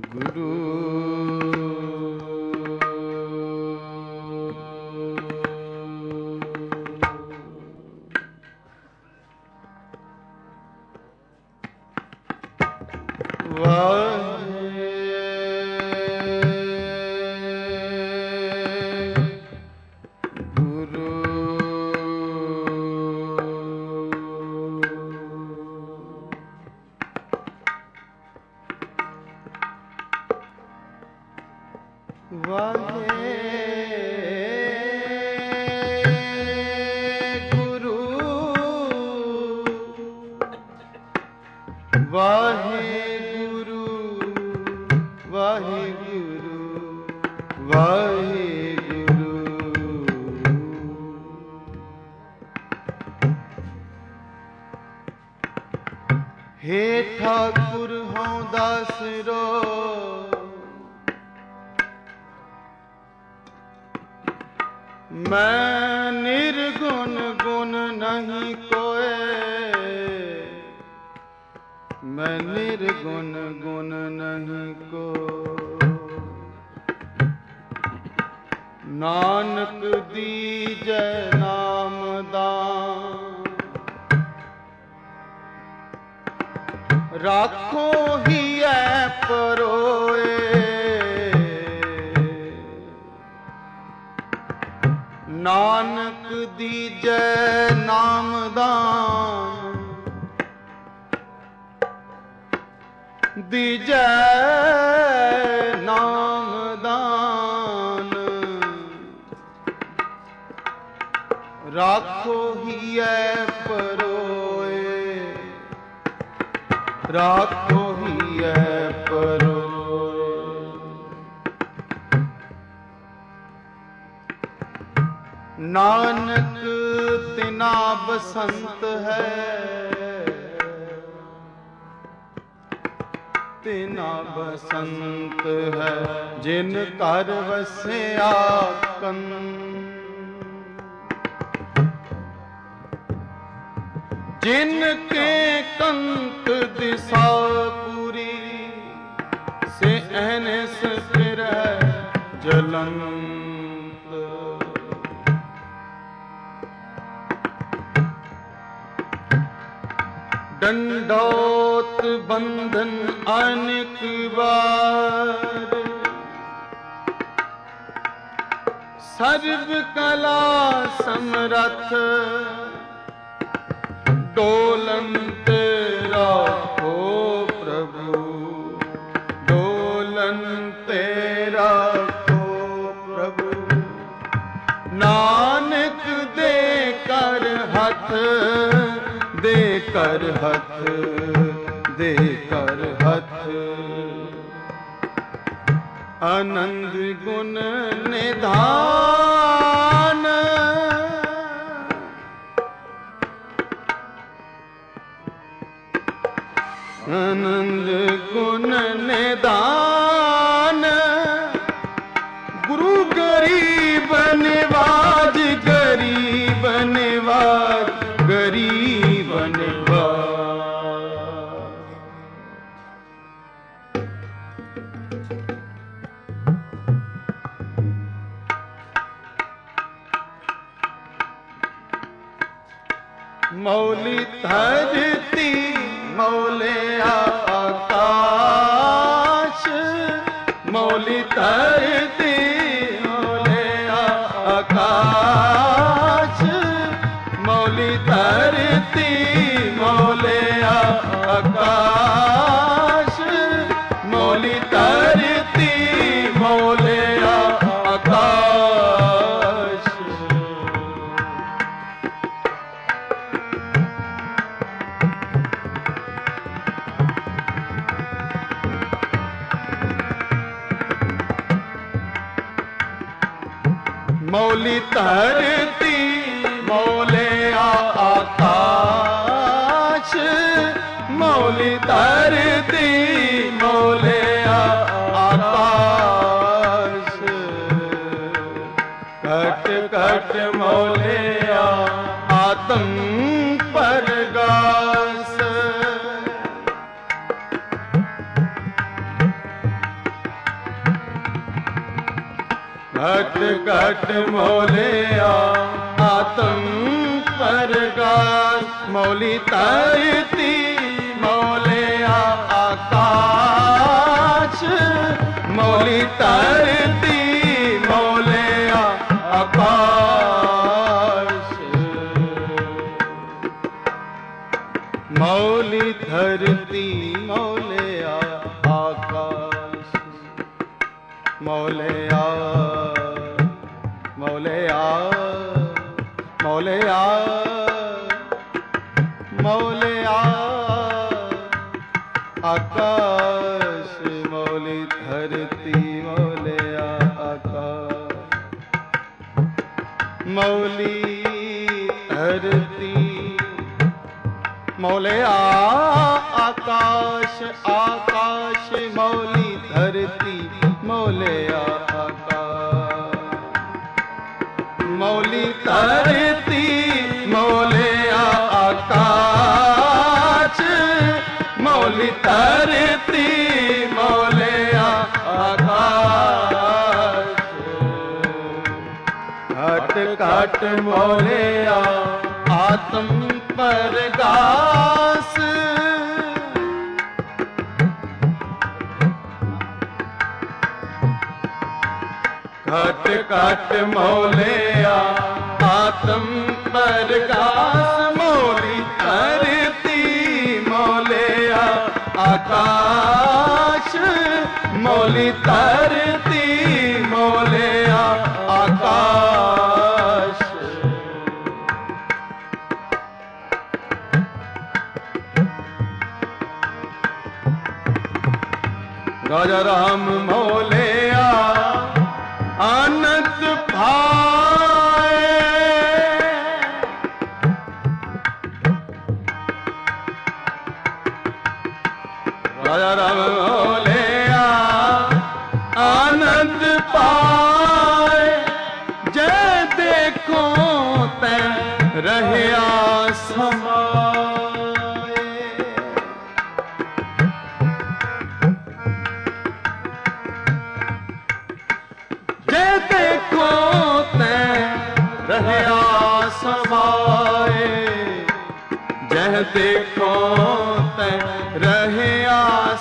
ਗੁਰੂ मैं निर्गुण गुण नहीं कोय, मैं निर्गुण गुण नहीं को। नानक दीजै नाम दान, राखो ही है परोए। नानक दीजै नाम दान, दीजै नाम दान। राखो हियै परोए, राखो हियै परोए। नानक तिना बसंत है, तिना बसंत है जिन कर वसिया कंत। जिनके कंत दिशा पूरी, से अहनिस फिर जलंत। दंडोत बंधन अनेक बार, सर्व कला समरथ। डोलन तेरा हो प्रभु, डोलन तेरा हो प्रभु। नानक दे कर हथ, दे कर हथ, दे कर हथ। आनंद गुण निधान, आनंद गुण निधान। गुरु गरीब निवाज, गरीब निवाज, गरीब निवाज। मौली धरती मौले आकाश, मौली धरती मौले आकाश। मौली धरती मौले आकाश, मौली धरती मौले आकाश। मौली धरती मौले आकाश, मौली धरती मौले आकाश। कट कट मौले आत्म परगास। घट घट मोलिया आत्म परगास मौली तरती मोलिया आकाश मौली तरती मोलिया आकाश मौली धरती मोलिया आकाश मोलिया मोलिया मोलिया मोलिया आकाश मौली धरती मोलिया आकाश मौली धरती मोलिया आकाश आकाश मौली धरती मोलिया मौली धरती मोलिया आकाश मौली धरती मोलिया आकाश घट घट मोलिया आत्म परगास घट घट मोलिया आत्म परगास मौली धरती मोलिया आकाश मौली धरती मोलिया आकाश राजा राम मोलिया आनंद भाए राजा राम मोलिया आनंद पाए जय देखो तै रहया समाए जय देखो तै रहया समाए जय देखो तै रहया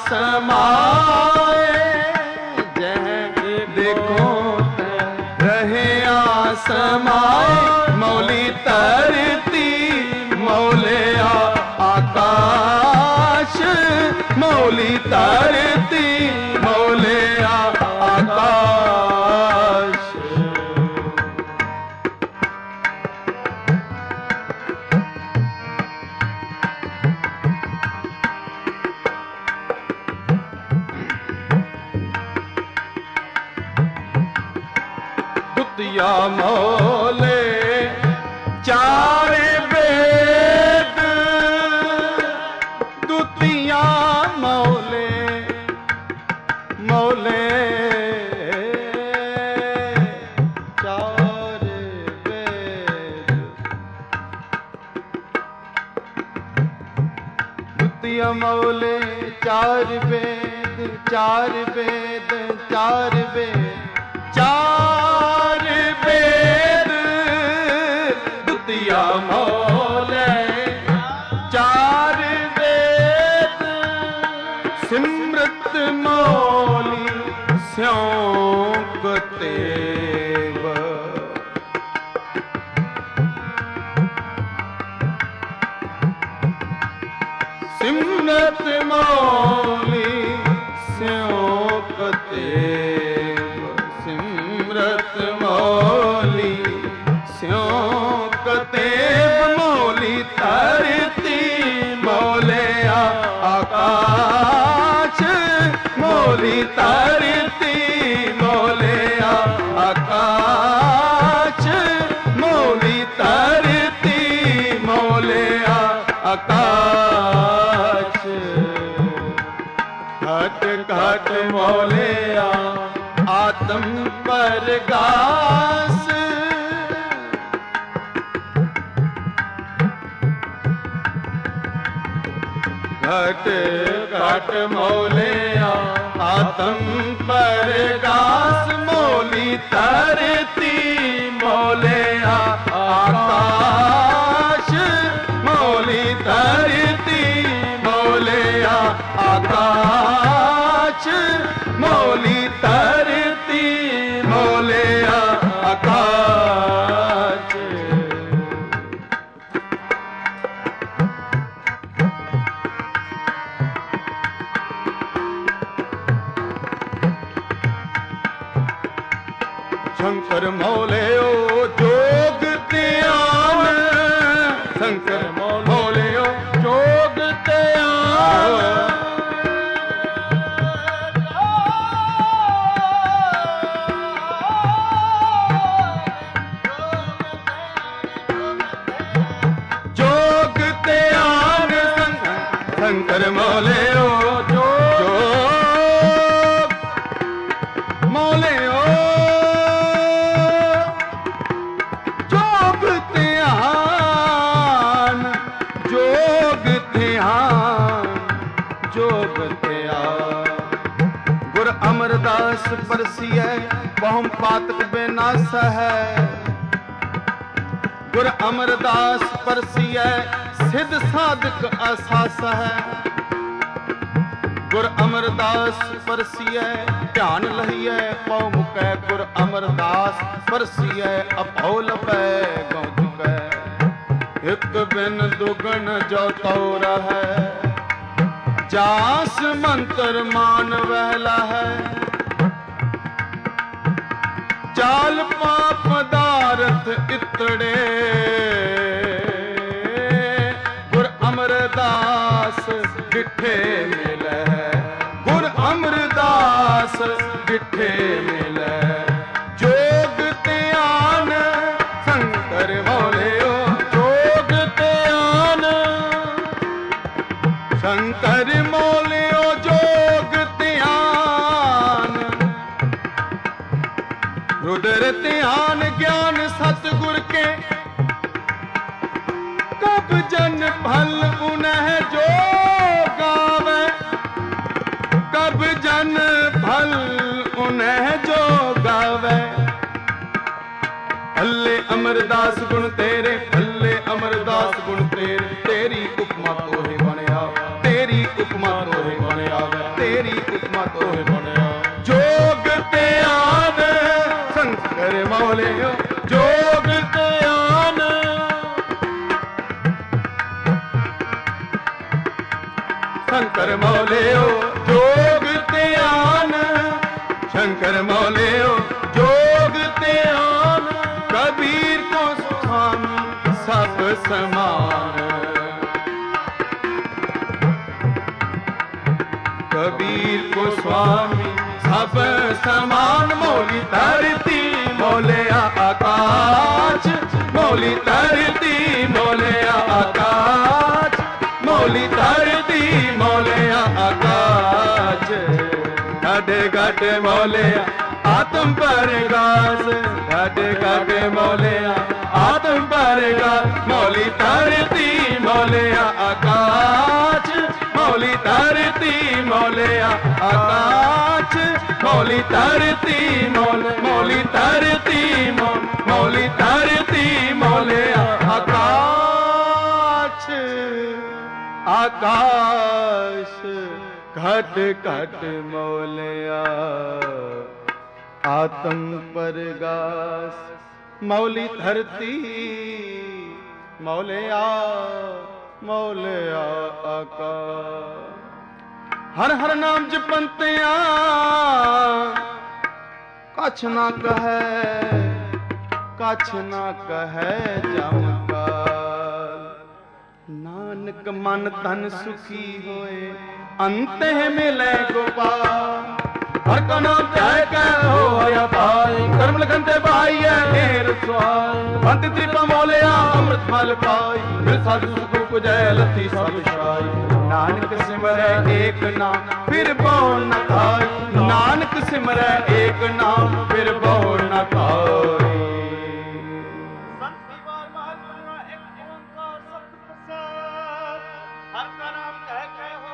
समाए जय देखो तै रहया समाए मौली तरती मोलिया आकाश मौली तरती मोलिया आकाश दुतिया मोले चार वेद दुतिया मोले मोले चार वेद दुतिया मोले चार वेद चार वेद चार वेद चार वेद दुतिया मोले चार वेद सिमरत मोली स्यों तेव सिमरत मोली स्यों तेव सिमरत मोली स्यों तेव मोली धरती मोलिया आकाश मोली धरती मोलिया आकाश मोली धरती मोलिया आकाश घट घट मोलिया आत्म परगास घट घट मौलिया आत्म परगास मौली धरती मौलिया आकाश मौली धरती मौलिया आकाश मौली धरती मौलिया आकाश। शंकर मौले ओ जोग ध्यान शंकर मौले ओ जोग ध्यान जोग ध्यान शंकर मौले ओ जोग मौले ओ गुर अमरदास परसिय बहुम पातक बेनास है। गुर अमरदास परसिय सिद्ध साधक असास है। गुर अमरदास परसिय ध्यान लहिए पौ मुकै गुर अमरदास परसिय अभौल पै गौ चुकै। एक बिन दुगन जो तौरा है जास मंत्र मान वहला है। चाल पाप पदार्थ इतड़े गुर अमरदास डिठे मिले गुर अमरदास डिठे मिले। जोग ध्यान शंकर मौले ओ जोग ध्यान शंकर मौले ओ जोग ध्यान। रुद्र ध्यान ज्ञान सतगुर के कब जन भल उन्ह जो गावे कब जन भल उन्ह जो गावे। भल्ले अमरदास गुण तेरे भल्ले अमरदास गुण तेरे तेरी उपमा तोहे बनया तेरी उपमा तोहे बनया तेरी उपमा तोहे बनया। जोग ध्यान शंकर मौले जोग ध्यान शंकर मौले जोग ध्यान शंकर मौले जोग ध्यान। कबीर को स्वामी सब समान कबीर को स्वामी सब समान। मौली धरती मौले आकाश मौली धरती मौले आकाश मौली धरती मौले आकाश। गढ़ गढ़ मौले आत्म परगास गढ़ गढ़ मौले आत्म परगास। मौली धरती मौले आकाश मौली धरती मौले आकाश मौली धरती मौली धरती मौली धरती मौले आकाश आकाश। घट घट मौलिया आत्म परगास मौली धरती मौलिया मौलिया आकाश। हर हर नाम जपंतिया कछ ना कहे कछ ना कहे जमकाल। नानक मन तन सुखी होए अंत मिले गोपाल। हर का नाम चाहे कह हो पाई कर्म लगन ते भाई है ढेर सुहाई। अंत त्रिपा मौलिया अमृत फल पाई फिर साधु सुख पुजय लथी सब छाई। नानक सिमरै एक नाम फिर बहु न खाई नानक सिमरै एक नाम फिर बहु न खाई। हर का नाम कह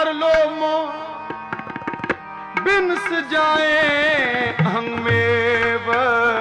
कर लो मोह बिनस जाए अहंग में व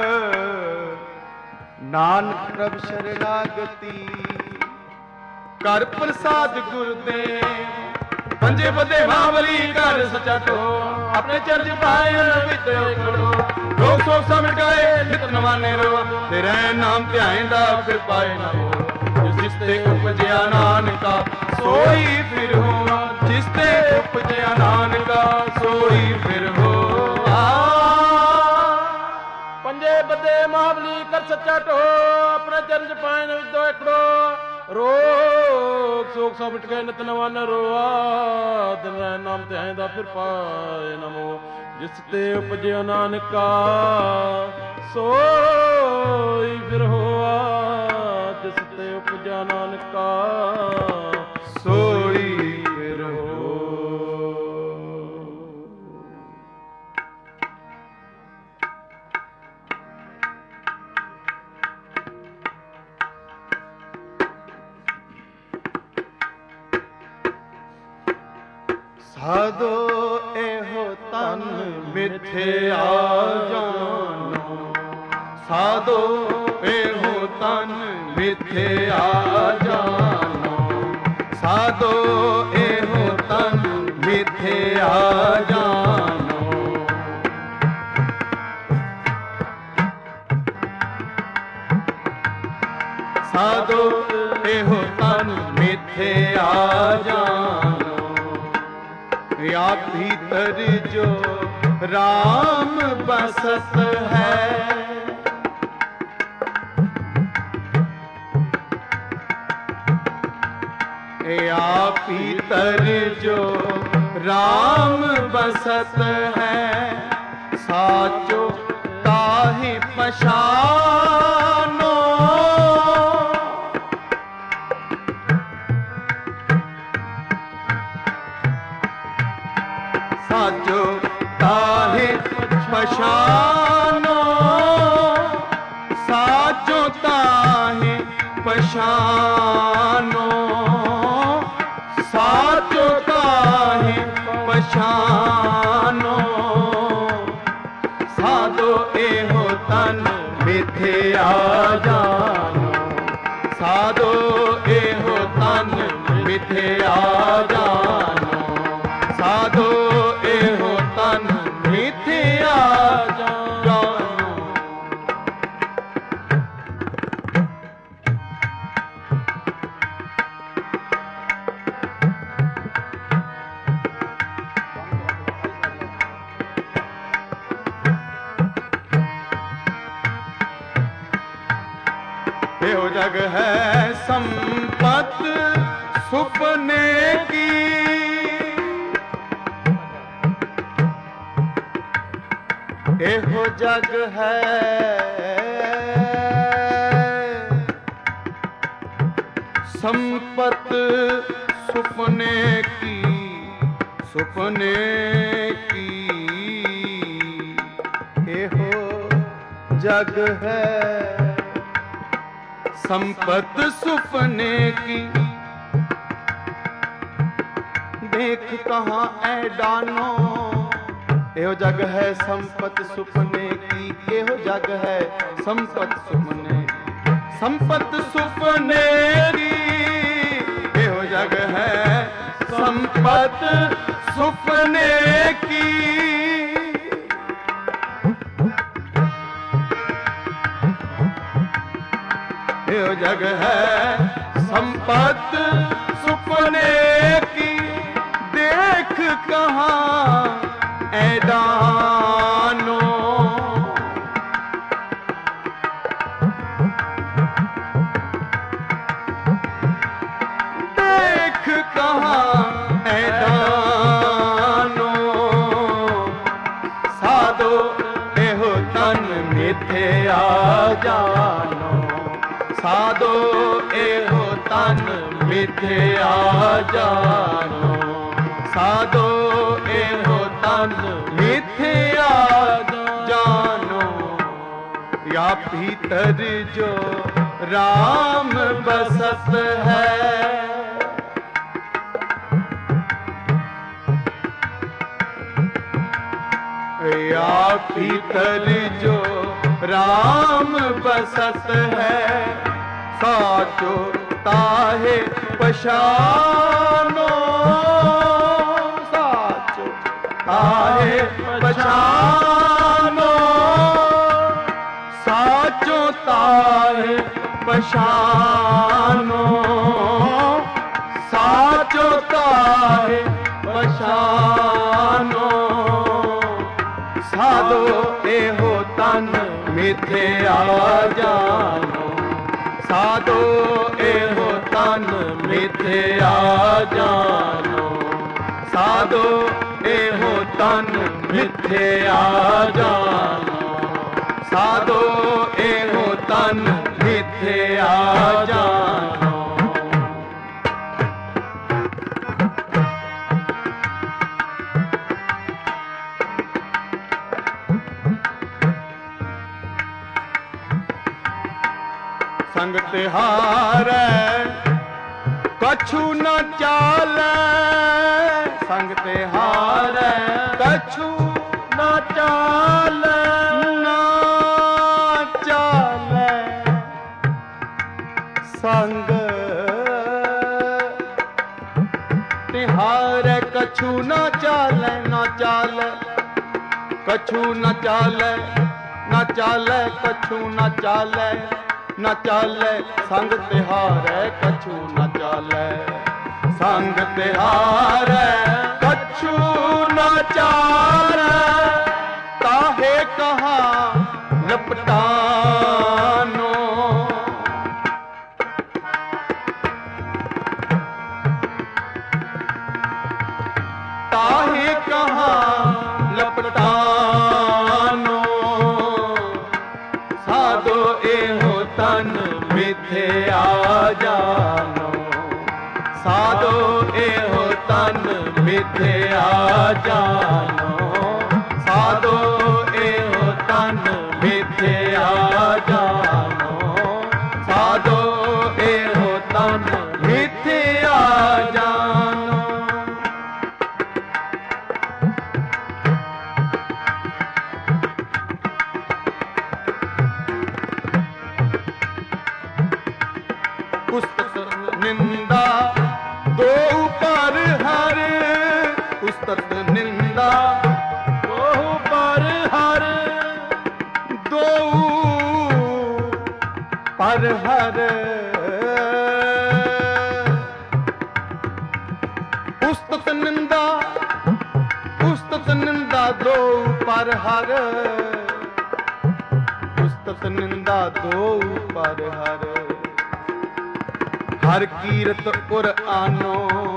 नानक प्रभ शरणागति कर प्रसाद गुरुदेव पंजे बदे महाबली कर सचा तो अपने चर्च पायन विच खड़ो लोग सो समझ गए नित नवाने रो तेरे नाम ध्याएंदा फिर पाए ना हो जिसते उपजया नानका सोई फिर हो जिसते उपजया नानका सोई फिर हो पंजे बदे महाबली कर सच्चा टो अपने चर्च पायन विच खड़ो रोग सोख सब मिट गए नित नवान रोआ दिन नाम ते आएंदा फिर पाए नमो जिसते उपजया नानका सोई फिर होआ जिसते उपजया नानका सोई फिर हो। साधो एहो तन मिथ्या जानो साधो एहो तन मिथ्या जानो साधो एहो तन मिथ्या जानो साधो एहो तन मिथ्या जानो या भीतर जो राम बसत है या भीतर जो राम बसत है साचो ताहि पहचानो साचो ताहि पहचानो साचो ताहि पहचानो साचो ताहि पहचानो साधो एहो तन मिथ्या जानो साधो एहो तन मिथ्या जानो साधो एहो तन मिथ्या जानो। एहो जग है संपत सुपने की एहो जग है संपत सुपने की एहो जग है संपत सुपने की देख कहाँ ऐ डानो एहो जग है संपत सुपने की एहो जग है संपत सुपने की एहो जग है संपत सुपने की एहो जग है संपत सुपने की देख कहाँ ऐ डानो देख कहाँ ऐ डानो साधो एहो तन मिथ्या जानो साधो एहो तन मिथ्या जानो साधो एहो तन मिथ्या जानो या भीतर जो राम बसत है भीतर जो राम बसत है, साचो ताहे पहचानो, साचो ताहे पहचानो, साचो ताहे पहचानो, साचो ताहे पहचानो। साधो एहो तन मिथ्या जानो, साधो एहो तन मिथ्या जानो, साधो एहो तन मिथ्या जानो, साधो एहो तन मिथ्या जानो। संग तिहारै कछु न चालै, संग तिहारै कछु न चालै, न चालै। संग तिहारै कछु न चालै, न चालै, कछु न चालै, न चालै, कछु न चालै, न चालै। संग तिहारै कछु न चालै, संग तिहारै कछु न चालै, ताहे कहाँ लपटानो, ताहे कहाँ लपटानो। साधो एहो तन मिथ्या जानो, साधो एहो तन मिथ्या जानो, साधो एहो तन मिथ्या जानो, साधो एहो तन मिथ्या जानो। पुस्तक निंदा दो पर हर, पुस्तक निंदा दो पर हर, दो पर हर। पुस्तक निंदा, पुस्तक निंदा दो पर हर, पुस्तक निंदा दो पर हर। हर कीरत उर आनो,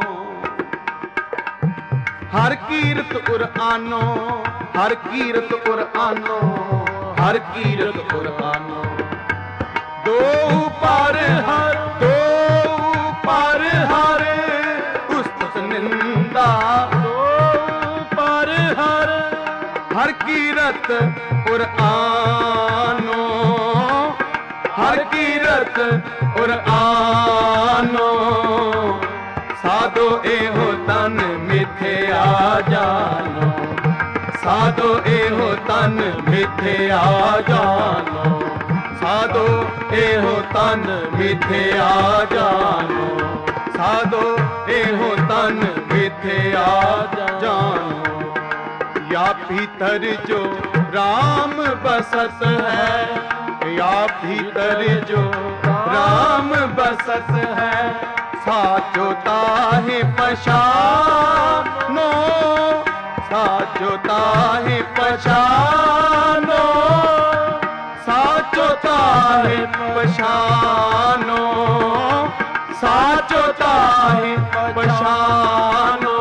हर कीरत उर आनो, हर कीरत उर आनो, हर कीरत उर आनो। दो पर हर, दो पर हर, पुस्तक निंदा दो पर हर। हर कीरत उर आनो, हर कीरत उर आनो। साधो एहो तन मिथ्या जानो, साधो एहो तन मिथ्या जानो, साधो एहो तन मिथ्या जानो, साधो एहो तन मिथ्या जानो। या भीतर जो राम बसत है, या भीतर जो राम बसत है, साचो ताहे पहचानो, साचो ताहे पहचानो, साचो ताहे पहचानो, साचो ताहे पहचानो।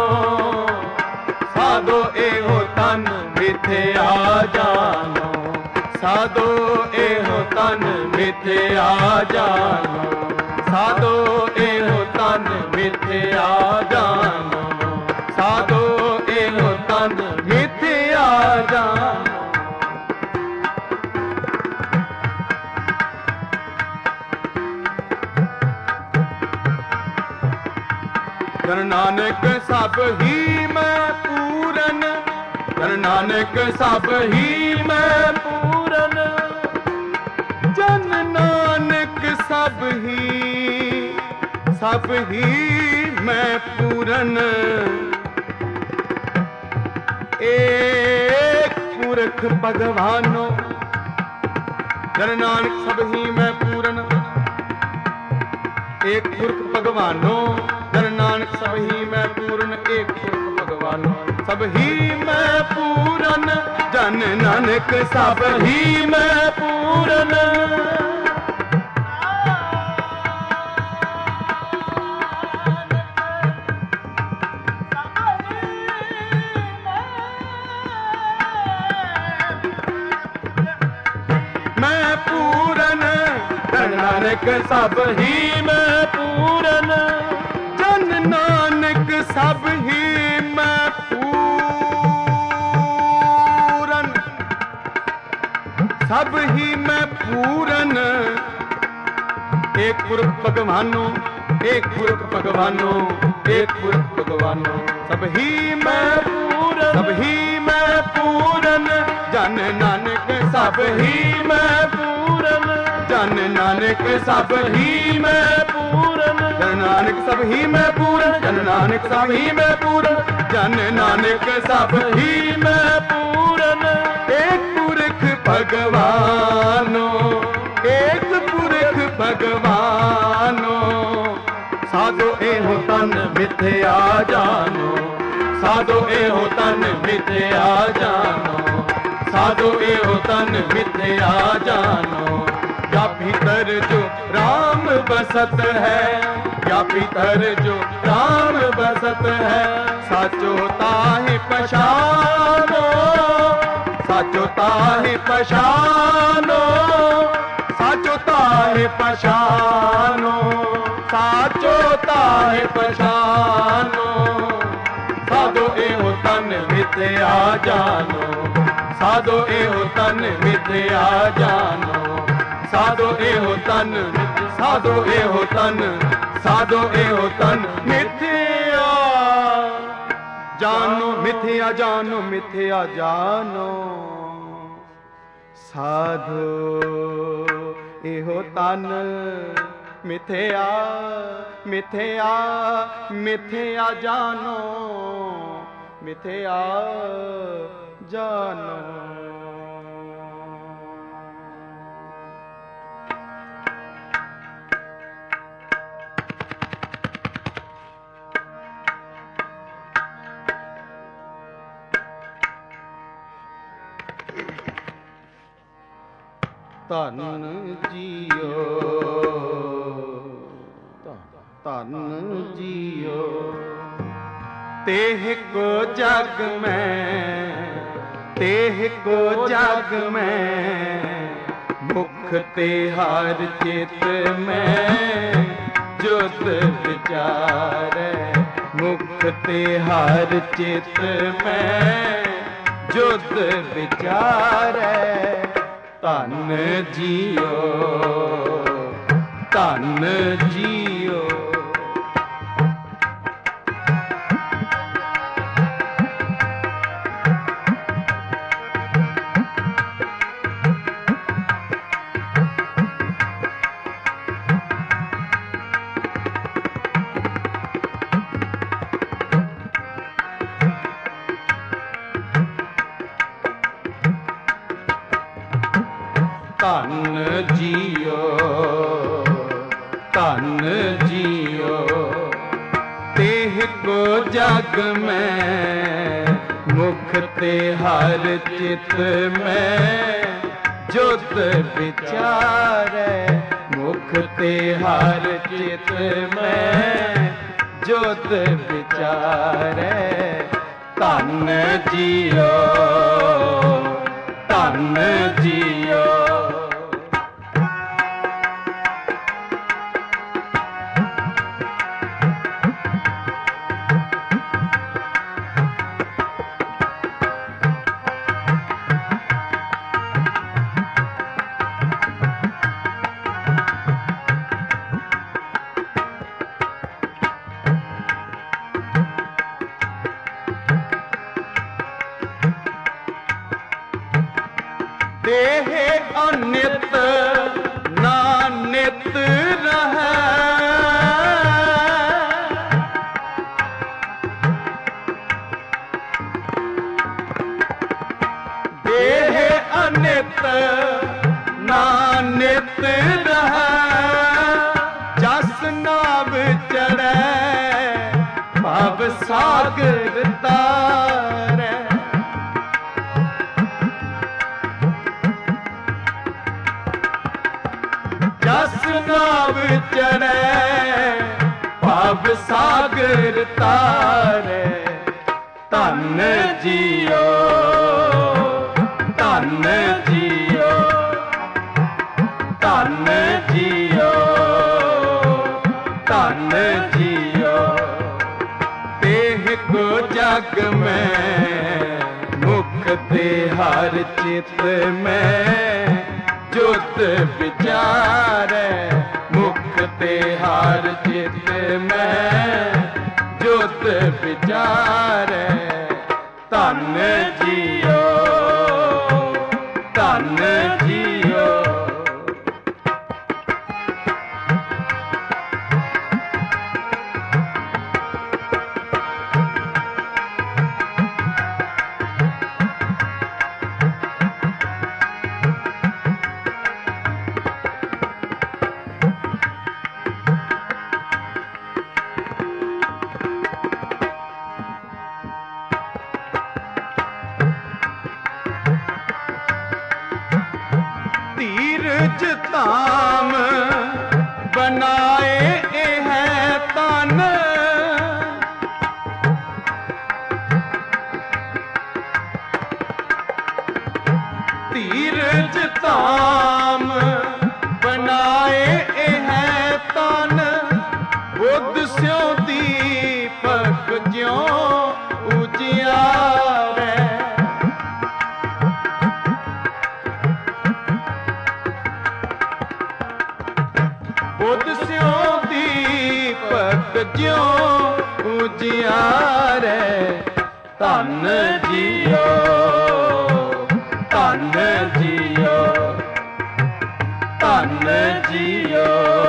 साधो एहो तन मिथ्या जानो, साधो एहो तन मिथ्या जानो, साधो एहो तन मिथ्या जानो, साधो एहो तन मिथ्या जानो। धन नानक सब ही मैं पूरन, धन नानक सब ही ਮੈਂ ਪੂਰਨ। ਜਨ ਨਾਨਕ ਸਭ ਹੀ ਮੈਂ ਪੂਰਨ। ਏਕ ਪੁਰਖ ਭਗਵਾਨੋ ਜਨ ਨਾਨਕ ਸਭ ਹੀ ਮੈਂ ਪੂਰਨ। ਏਕ ਪੁਰਖ ਭਗਵਾਨੋ ਜਨ ਨਾਨਕ ਸਭ ਹੀ ਮੈਂ ਪੂਰਨ। ਏਕ ਪੁਰਖ ਭਗਵਾਨੋ ਸਭ ਹੀ ਮੈਂ ਪੂਰਨ। ਜਨ ਨਾਨਕ ਸਭ ਹੀ ਮੈਂ ਪੂਰਨ। ਮੈਂ ਪੂਰਨ ਜਨ ਨਾਨਕ ਸਭ ਹੀ ਮੈਂ ਪੂਰਨ। ਜਨ ਨਾਨਕ ਸਭ ਹੀ ਮੈਂ ਪੂਰਨ। ਸਭ ਹੀ ਮੈਂ ਪੂਰਨ। ਏਕ ਪੁਰਖ ਭਗਵਾਨੋ ਏਕ ਪੁਰਖ ਭਗਵਾਨੋ ਏਕ ਪੁਰਖ ਭਗਵਾਨੋ ਸਭ ਹੀ ਮੈਂ ਪੂਰਨ। ਸਭ ਹੀ ਮੈਂ ਪੂਰਨ। ਜਨ ਨਾਨਕ ਸਭ ਹੀ ਮੈਂ ਪੂਰਨ। ਜਨ ਨਾਨਕ ਸਭ ਹੀ ਮੈਂ ਪੂਰਨ। ਜਨ ਨਾਨਕ ਸਭ ਹੀ ਮੈਂ ਪੂਰਨ। ਜਨ ਨਾਨਕ ਸਭ ਹੀ ਮੈਂ ਪੂਰਨ। ਜਨ ਨਾਨਕ ਸਭ ਹੀ ਮੈਂ ਪੂਰਨ। ਏਕ ਪੁਰਖ ਭਗਵਾਨੋ ਏਕ ਪੁਰਖ ਭਗਵਾਨੋ ਸਾਧੋ ਇਹੋ ਤਨ ਮਿਥਿਆ ਜਾਨੋ। ਸਾਧੋ ਇਹੋ ਤਨ ਮਿਥਿਆ ਜਾਨੋ। ਸਾਧੋ ਇਹੋ ਤਨ ਮਿਥਿਆ ਜਾਨੋ। या भीतर जो राम बसत है या भीतर जो राम बसत है साचो ताहि पहचानो। साचो ताहि पहचानो। साचो ताहि पहचानो। साचो ताहि पहचानो। साधो एहो तन मिथ्या जानो। साधो एहो तन मिथ्या जानो। साधो एहो तन साधो एहो तन साधो एहो तन मिथ्या जानो। मिथ्या जानो मिथ्या जानो। साधो एहो तन मिथ्या मिथ्या मिथ्या जानो। मिथ्या जानो। ਧਨ ਜੀਓ ਧਨ ਜੀਓ ਤੇਹ ਕੋ ਜਗ ਮੈਂ ਤੇਹ ਕੋ ਜਗ ਮੈਂ ਮੁਖ ਤੇ ਹਰ ਚਿਤ ਮੈਂ ਜੁਤ ਵਿਚਾਰੈ। ਮੁਖ ਤੇ ਹਰ ਚਿਤ ਮੈਂ ਜੁਤ ਵਿਚਾਰੈ। ਧਨ ਜੀਓ ਧਨ ਜੀਓ ਧਨ ਜੀਓ ਧਨ ਜੀਓ ਤੇਹ ਕੋ ਜਗ ਮੈਂ ਮੁਖ ਤੇ ਹਰ ਚਿਤ ਮੈਂ ਜੁਤ ਵਿਚਾਰੈ। ਮੁਖ ਤੇ ਹਰ ਚਿਤ ਮੈਂ ਜੁਤ ਵਿਚਾਰੈ। ਧਨ ਜੀਓ ਧਨ ਜੀਓ ਅਨਿਤ ਨਾ ਨਿਤ ਰਹੈ। ਦੇਹ ਅਨਿਤ ਨਾ ਨਿਤ ਰਹੈ। ਜਸ ਨਾਮ ਚੜੈ ਭਵ ਸਾਗਰ ਤਾਰੈ। ਜਸ ਨਾਮ ਚੜੈ ਭਵ ਸਾਗਰ ਤਾਰੈ। ਧੰਨ ਜੀਓ ਧੰਨ ਜੀਓ ਧੰਨ ਜੀਓ ਧੰਨ ਜੀਓ। ਦੇਹ ਕੋ ਜਗ ਮੈਂ ਮੁਖ ਤੇ ਹਰ ਚਿਤ ਮੈਂ ਜੁਤ ਵਿਚਾਰੈ। ਮੁਖ ਤੇ ਹਰ ਚਿਤ ਮੈਂ ਜੁਤ ਵਿਚਾਰੈ। ਧੰਨ ਜੀਓ ਧੰਨ ਜੀਓ। ਧੀਰਜ ਧਾਮ ਬਨਾਏ ਇਹ ਤਨ। ਧੀਰਜ ਧਾਮ ਬਨਾਏ ਇਹ ਤਨ। ਬੁੱਧ ਸਿਉ ਦੀਪਕ ਜਿਉ ਉਜਿਆਰੈ। ਬੁੱਧ ਸਿਉ ਦੀਪਕ ਜਿਉ ਉਜਿਆਰੈ। ਧੰਨ ਜੀਓ ਧੰਨ ਜੀਓ ਧੰਨ ਜੀਓ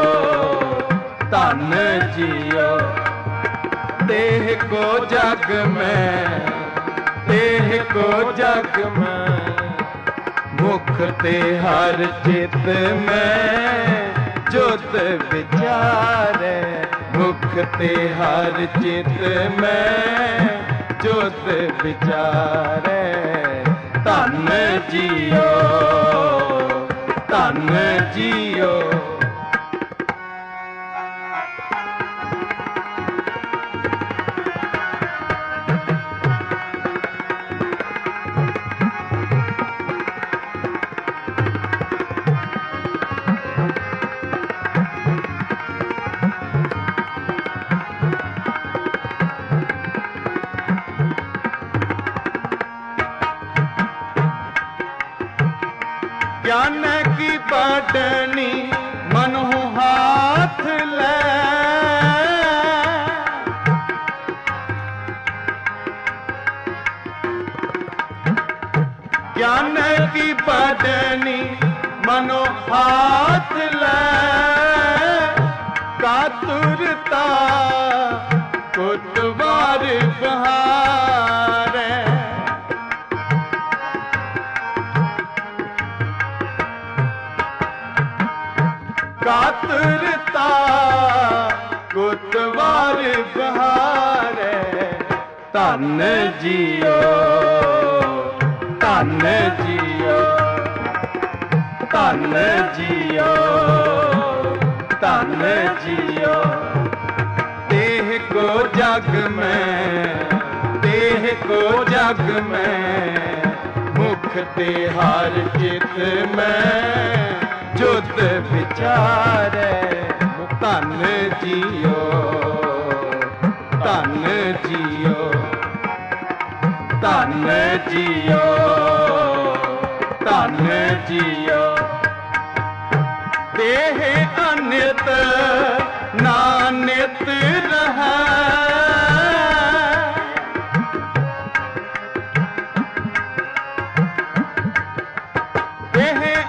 ਧੰਨ ਜੀਓ। ਦੇਹ ਕੋ ਜਗ ਮੈਂ ਦੇਹ ਕੋ ਜਗ ਮੈਂ ਮੁਖ ਤੇ ਹਰ ਚਿਤ ਮੈਂ ਜੁਤ ਵਿਚਾਰੈ। ਮੁਖ ਤੇ ਹਰ ਚਿਤ ਮੈਂ ਜੁਤ ਵਿਚਾਰੈ। ਧੰਨ ਜੀਓ ਧੰਨ ਜੀਓ। ज्ञान की बाटनी मनु हाथ ले। ज्ञान की बाटनी मनु हाथ ले। कातुरता कुतवार बहार। कातुरता कुतवार बहारै। धन जियो धन जियो धन जियो धन जियो। देह को जग में देह को जग में मुख ते हर चित में जुत विचारै। धन जियो धन जियो धन जियो धन जियो। देह अनित नानित रहै। देह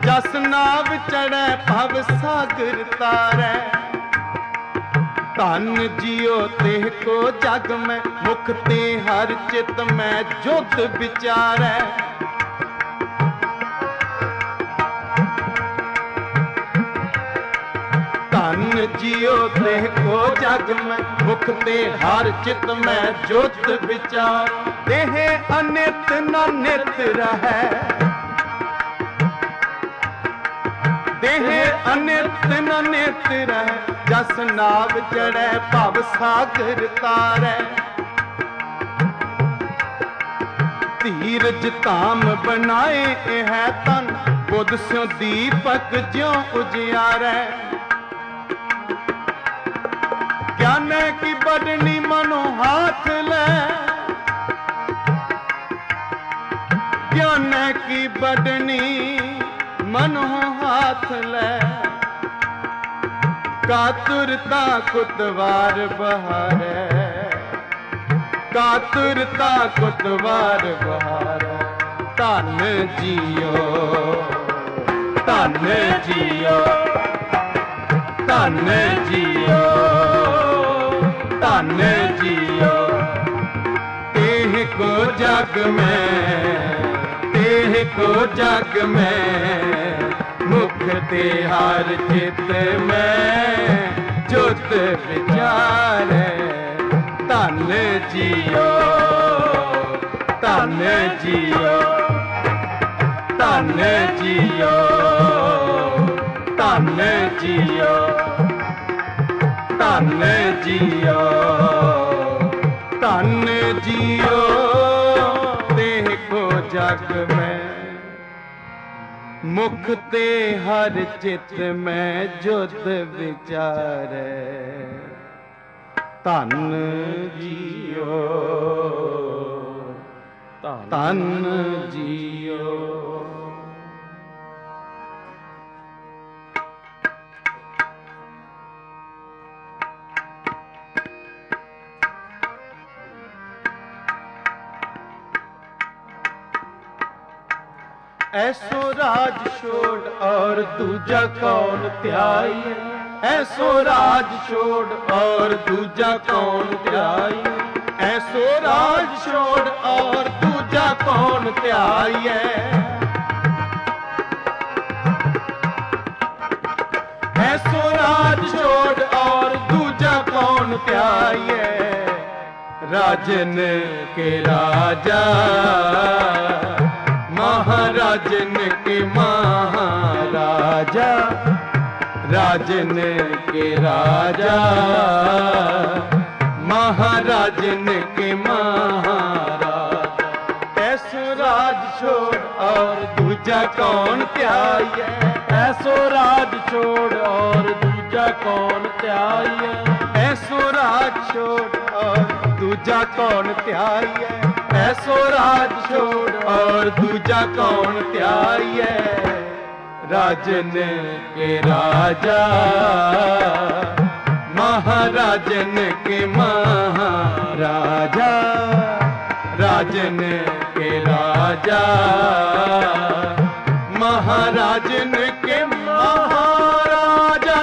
ਜਸ ਨਾਵ ਚੜੈ ਭਵ ਸਾਗਰ ਤਾਰੈ। ਧਨ ਜਿਉ ਤੇ ਕੋ ਜਗ ਮੈਂ ਮੁਖ ਤੇ ਹਰ ਚਿਤ ਮੈਂ ਜੁਧ ਵਿਚਾਰੈ। ਧਨ ਜਿਉ ਤੇ ਕੋ ਜਗ ਮੈਂ ਮੁਖ ਤੇ ਹਰ ਚਿਤ ਮੈਂ ਜੁਧ ਵਿਚਾਰ। ਦੇਹ ਅਨਿਤ ਨ ਨਿਤ ਰਹੈ, ਦੇਹ ਅਨਿਤ ਨ ਨਿਤ ਰਹੈ। ਜਸ ਨਾਵ ਚੜੈ ਭਵ ਸਾਗਰ ਤਾਰੈ। ਧੀਰਜ ਧਾਮ ਬਣਾਏ ਇਹ ਤਨ ਬੁੱਧ ਸਿਉ ਦੀਪਕ ਜਿਉ ਉਜਿਆਰੈ। ਗਿਆਨੈ ਕੀ ਬਡਨੀ ਮਨੋ ਹਾਥ ਲੈ, ਗਿਆਨੈ ਕੀ ਬਡਨੀ ਮਨੋ ਹਾਥ ਲੈ। ਕਾਤੁਰਤਾ ਕੁਤਵਾਰ ਬਹਾਰੈ, ਕਾਤੁਰਤਾ ਕੁਤਵਾਰ ਬਹਾਰੈ। ਧਨ ਜੀਓ, ਧਨ ਜੀਓ, ਧਨ ਜੀਓ, ਧਨ ਜੀਓ। ਤੇਹ ਕੋ ਜਗ ਮੈਂ, ਤੇਹ ਕੋ ਜਗ ਮੈਂ ਮੁਖ ਤੇ ਹਰ ਚਿਤ ਮੈਂ ਜੁਤ ਵਿਚਾਰੈ। ਧਨ ਜੀਓ, ਧਨ ਜੀਓ, ਧਨ ਜੀਓ, ਧਨ ਜੀਓ, ਧਨ ਜੀਓ, ਧਨ ਜੀਓ। ਤੇਹ ਕੋ ਜਗ ਮੈਂ ਮੁਖ ਤੇ ਹਰ ਚਿਤ ਮੈਂ ਜੁਧ ਵਿਚਾਰੈ। ਧਨ ਜੀਓ, ਧਨ ਜੀਓ। ऐसो राज छोड़ और दूजा कौन त्याई। ऐसो राज छोड़ और दूजा कौन त्याई। ऐसो राज छोड़ और दूजा कौन त्याई। ऐसो राज छोड़ और दूजा कौन त्याई। राजन के राजा महाराजन के महाराजा। राजन के राजा महाराजन के महाराजा। ऐसो राज छोड़ और दूजा कौन त्याई। ऐसो राज छोड़ और दूजा कौन त्याई। ऐसो राज छोड़ और दूजा कौन त्याई। ऐसो राज छोड़ और दूजा कौन त्याई। राजन के राजा महाराजन के महाराजा। राजन के राजा महाराजन के महाराजा।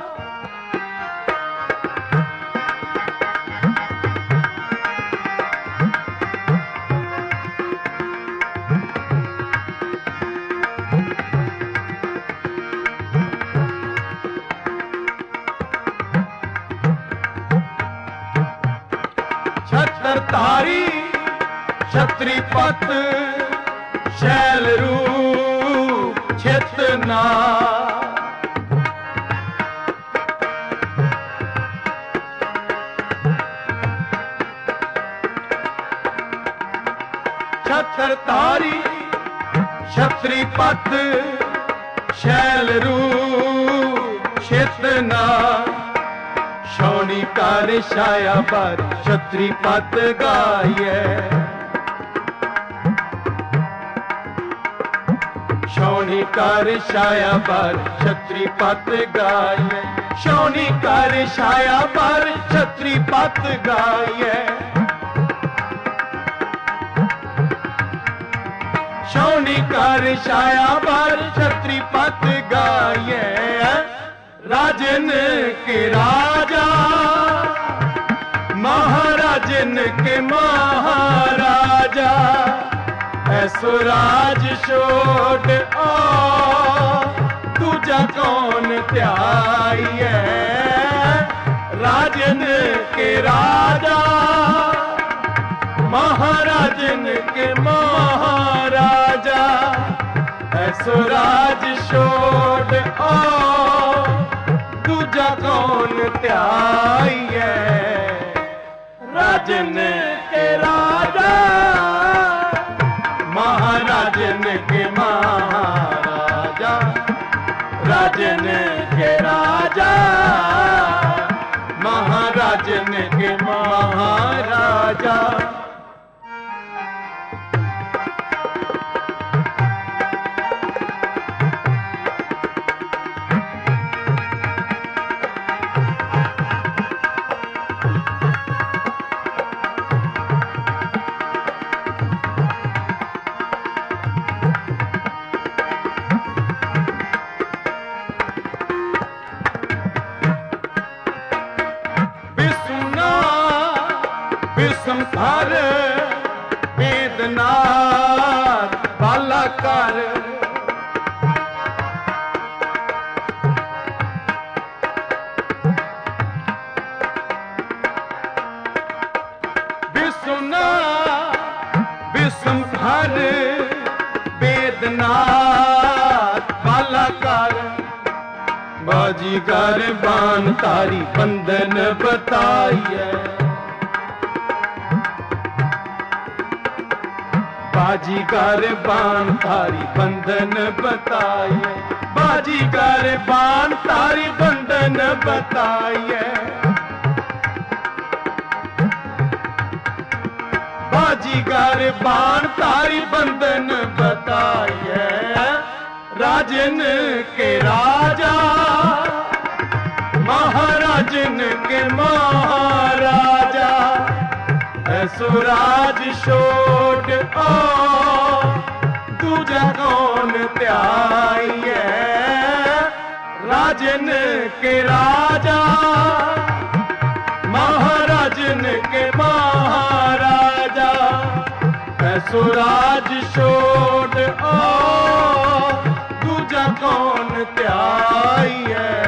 छत्रधारी छत्रीपत शैल रूप छितना। छत्रधारी छत्रीपत शैल रूप छितना। छौनी कर छाया पर छत्रीपत गाये। छौनी कर छाया पर छत्रीपत गाये। छौनी कर छाया पर छत्रीपत गाये। छौनी कर छाया पर छत्री पत गाये राजन के राजा महाराजन के महाराजा ऐसो राज छोड़ दूजा कौन त्याई राजन के राजा महाराजन के महाराजा ऐसो राज छोड़ दूजा कौन त्याई राजन के राजा महाराजन के महाराजा राजन के राजा महाराजन के महाराजा संसार वेदनाथ बाला कर विसुना विसंसार वेदनाथ बाला कर बाजीगर बान तारी बंधन बताइए बाजीगर बान थारी बंधन बताइए बाजीगर बान थारी बंधन बताइए बाजीगर बान थारी बंधन बताइए राजन के राजा महाराजन के महाराजा ऐसो राज छोड़ दूजा कौन त्याई राजन के राजा महाराजन के महाराजा ऐसो राज छोड़ दूजा कौन त्याई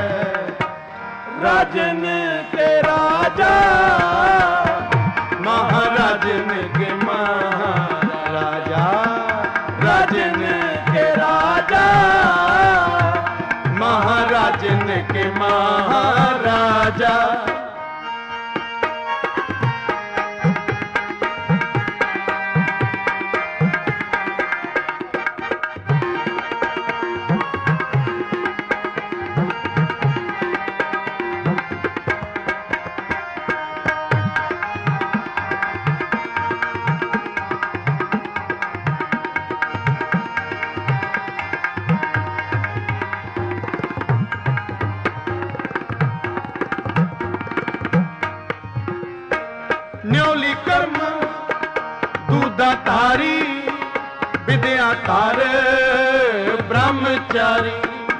राजन के राजा महाराजन के महाराजा राजन के राजा महाराजन के महाराजा न्योली कर्म दूधा तारी विद्या तार ब्रह्मचारी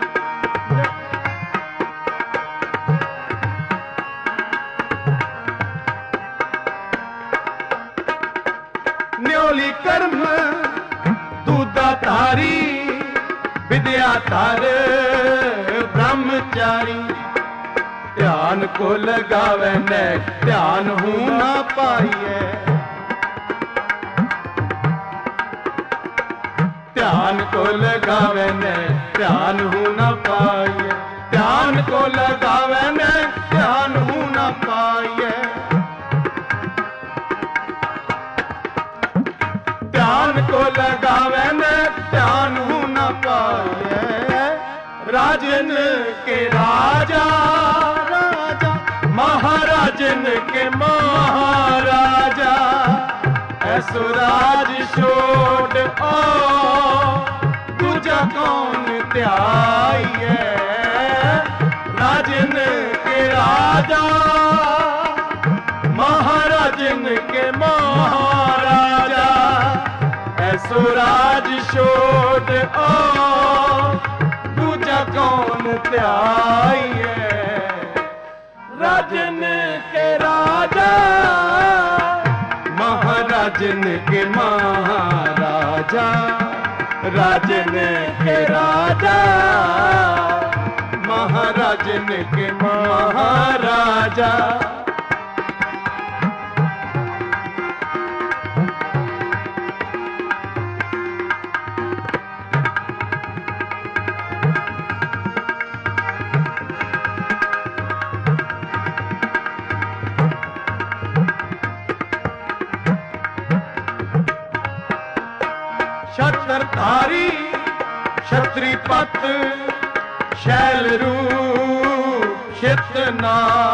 न्योली कर्म दूधा तारी विद्या तार ब्रह्मचारी ध्यान को लगावे न ध्यान हूं ना पाइए ध्यान को लगावे न ध्यान हूं ना पाइए ध्यान को लगावे न ध्यान हूं ना पाइए ध्यान को लगावे न ध्यान हूं ना पाइए राजन के राजा महाराजन के महाराजा ऐसो राज छोड़ दूजा कौन त्याई राजन के राजा महाराजन के महाराजा सुराज छोड़ ओ दूजा कौन त्याइए। राजन के राजा महाराजन के महाराजा, राजन के राजा महाराजन के महाराजा। छत्रधारी क्षत्रिपत शैल रूप शितना,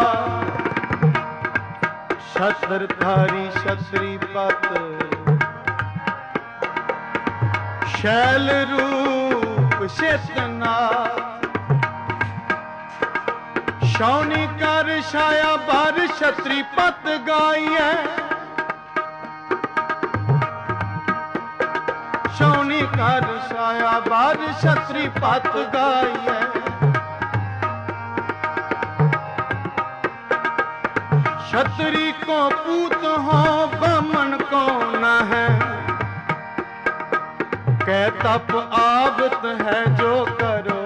छत्रधारी क्षत्रिपत शैल रूप शितना। शौनी कर छाया भर क्षत्रिपत गाइए, शौनी कर छाया भर क्षत्रिपत गाइए। क्षत्रि को पूत हो ब्राह्मण को न है, कै तप आबत है जो करो।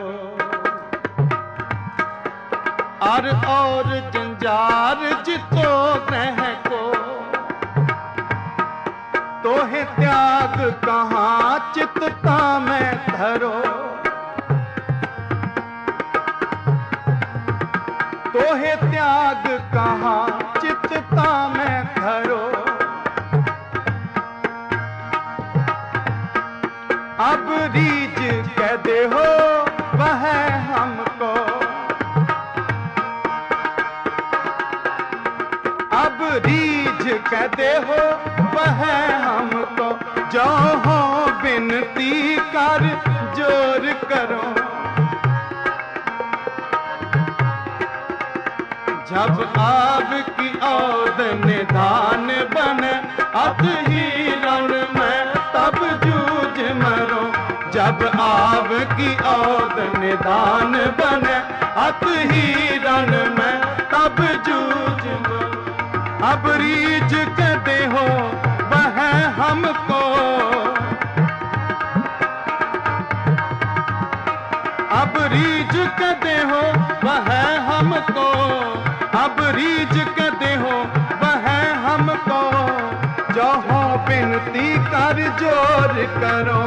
और जंजार जितो ग्रह को, तोहे त्याग कहाँ चित्ता में धरो। तोहे त्याग कहाँ चित्ता में धरो। अब रीज कह दे हो वह हमको, अब रीज कह दे हो वह हमको। जो हो विनती कर जोर करो, जब आब की औद निधान बने अत ही रण में तब जूझ मरो। जब आब की औद निधान बने अत ही रण में तब जूझ मरो। अब रीज कहते हो वह हमको, अब रीज कहते हो वह हमको। अब रीज कहते हो वह हमको। जो हो विनती कर जोर करो,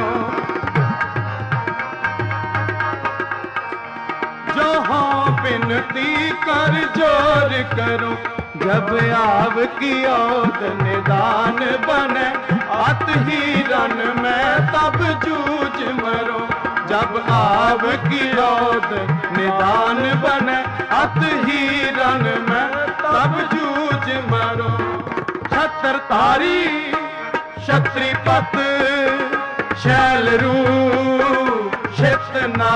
जो हो विनती कर जोर करो। जब आव की औद निदान बने अत ही रण में तब जूझ मरो। जब आव की औद निदान बने अत ही रण में तब जूझ मरो। छत्रधारी क्षत्रिपत शैल रूप शितना,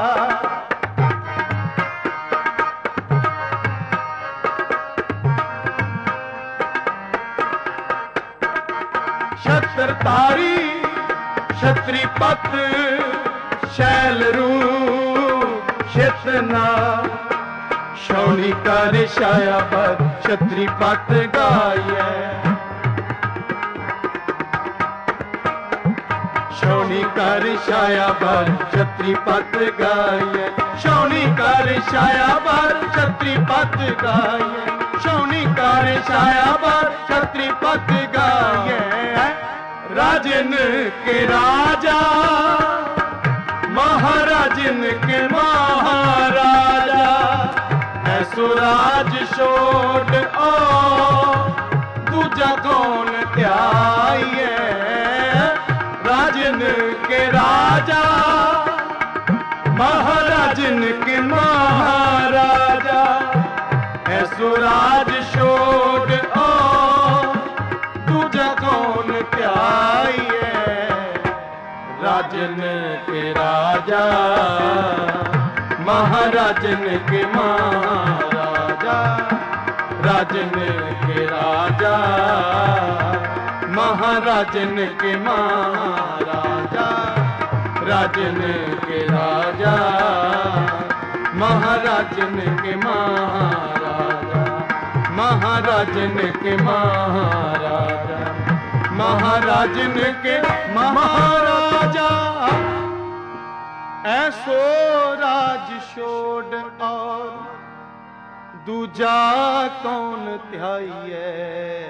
छत्रधारी क्षत्रिपत शैल रूप शितना। शौनी कर छाया पर क्षत्रिपत गाये, शौनी कर छाया पर क्षत्रिपत गाये। शौनी कर छाया पर क्षत्रिपत गाये, शौनी कर छाया पर क्षत्रिपत गाये। राजन के राजा महाराजन के महाराजा, सुराज छोड़ ओ दूजा कौन त्याइए। राजन के राजा महाराजन के महाराजा, सुराज छोड़ ओ दूजा कौन त्याइए। राजन के राजा महाराजन के महाराजा, राजन के राजा महाराजन के महाराजा, राजन के राजा, महाराजन के महाराजा, महाराजन के महाराजा, महाराजन के महाराजा। ऐसो राज छोड़ और दूजा कौन ध्याइए,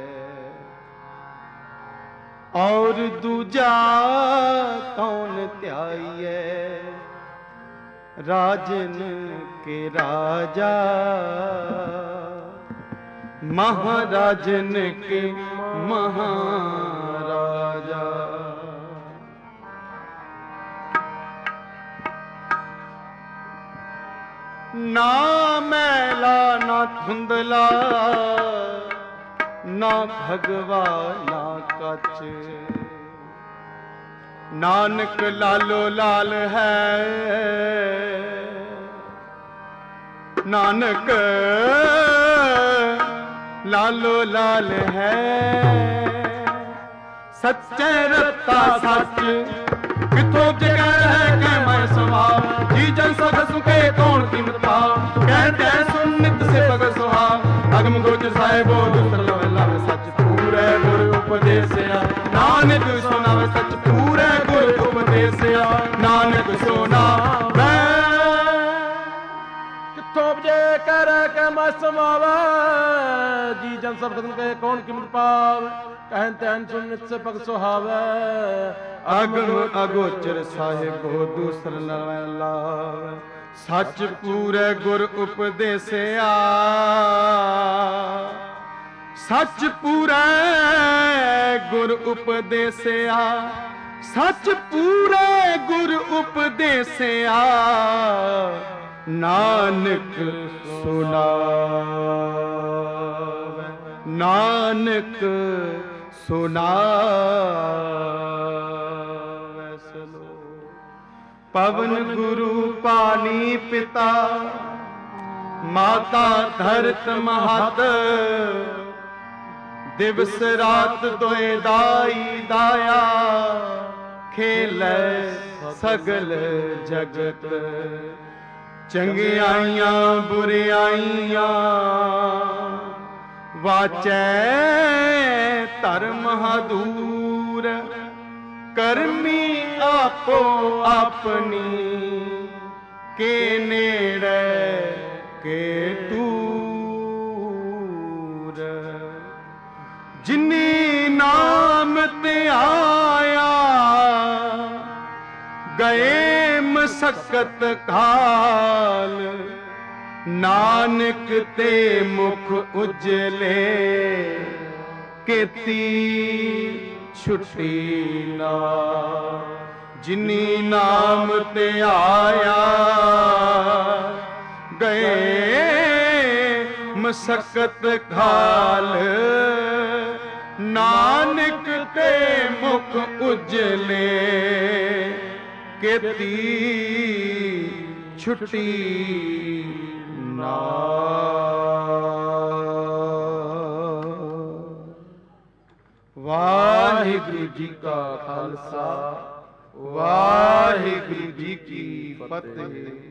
और दूजा कौन ध्याइए, राजन के राजा, महाराजन के महाराजा। ना मैला ना धुंधला, ना भगवा ना कच, नानक लालो लाल है, नानक लालो लाल है। सच्चे रत्ता सच किथों जगह रह के मैं सवार, जी जन सख सुखे कौन कीमत पाव, कहते सुन नित से भगत सुहाव, अगम गोच साहिबो दुसर लव सच पूरे गुर उपदेसिया, नानक सुनावे सच पूरे गुर उपदेसिया, नानक सुनावे। किथों जे कर के मैं समावे, जी जन सब के कौन कीमत पावे, कहते हैं सुन नित से भगत सुहावे, अगम अगोचर साहिबो दूसर लावे, सच पूरे गुर उपदेसिया, सच पूरे गुर उपदेसिया, सच पूरे गुर उपदेसिया, नानक सुनावे, नानक सुनावे। सलो पवन गुरु पानी पिता, माता धरत महत, दिवस रात दोए दाई दाया, खेलै सगल जगत, चंगियाइयां बुरियाइयां, वाचै धर्म दूर, करमी आपो अपनी, के नेड़े के दूर। जिनी नाम ते आया, गए मसक्कत काल, नानक ते मुख उजले, केती छुट्टी ना। जिनी नाम ते आया, गए मसक्कत खाल, नानक ते मुख उजले, केती छुट्टी ना। वाहिगुरु जी का खालसा, वाहिगुरु जी की फतेह।